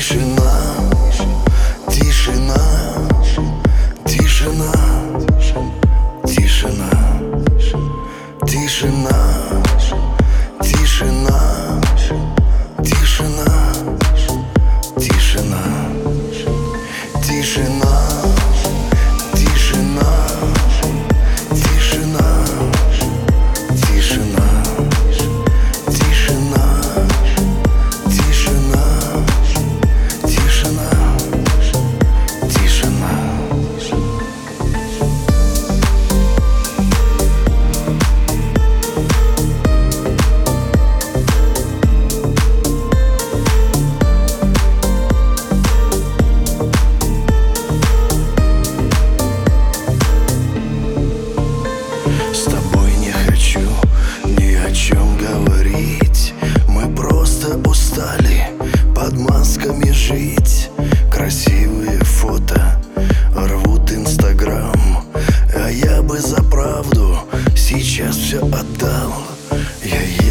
Тишина, тишина, тишина, тишина, тишина, тишина, тишина, тишина, тишина, тишина, тишина, тишина, тишина, тишина, тишина, тишина. С тобой не хочу ни о чем говорить. Мы просто устали под масками жить. Красивые фото рвут Инстаграм, а я бы за правду сейчас все отдал. Я